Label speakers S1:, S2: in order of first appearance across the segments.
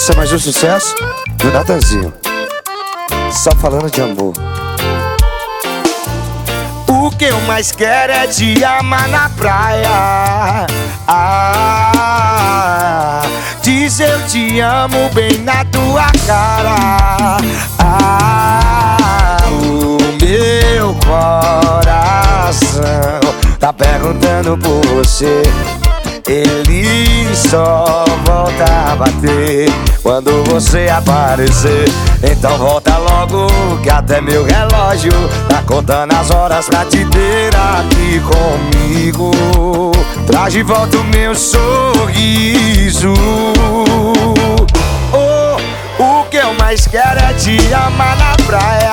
S1: Esse é mais um sucesso do Natanzinho, só falando de amor.
S2: O que eu mais quero é te amar na praia. Diz eu te amo bem na tua cara. O meu coração tá perguntando por você. Ele só volta a bater quando você aparecer. Então volta logo que até meu relógio tá contando as horas pra te ter aqui comigo. Traz de volta o meu sorriso. O que eu mais quero é te amar na praia.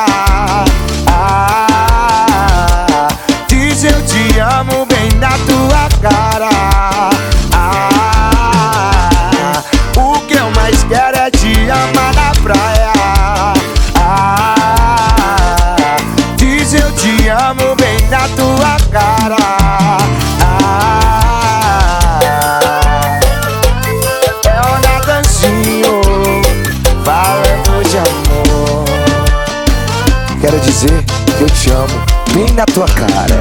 S2: Diz eu te amo bem na tua cara. O que eu mais quero é te amar na praia. Diz eu te amo bem na tua cara. É o Natanzinho falando de amor.
S1: Quero dizer que eu te amo bem na tua cara.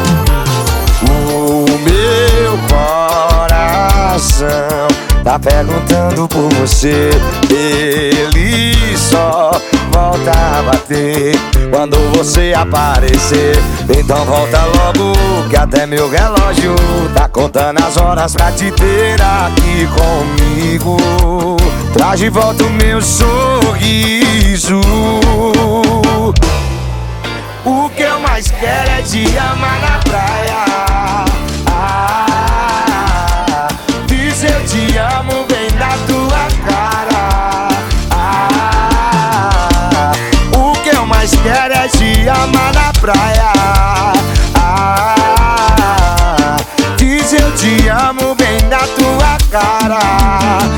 S2: O meu coração tá perguntando por você. Ele só volta a bater quando você aparecer. Então volta logo que até meu relógio tá contando as horas pra te ter aqui comigo. Traz de volta o meu sorriso. O que eu mais quero é te amar na praia. Diz eu te amo bem na tua cara. O que eu mais quero é te amar na praia. Diz eu te amo bem na tua cara.